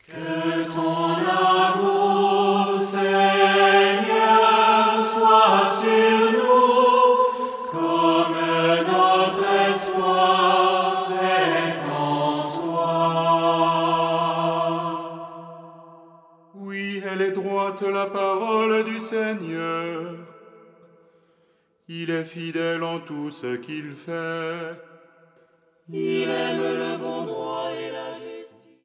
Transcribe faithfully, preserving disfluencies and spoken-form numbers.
Que ton amour, Seigneur, soit sur nous, comme notre espoir est en toi. Oui, elle est droite la parole du Seigneur. Il est fidèle en tout ce qu'il fait. Il aime le bon droit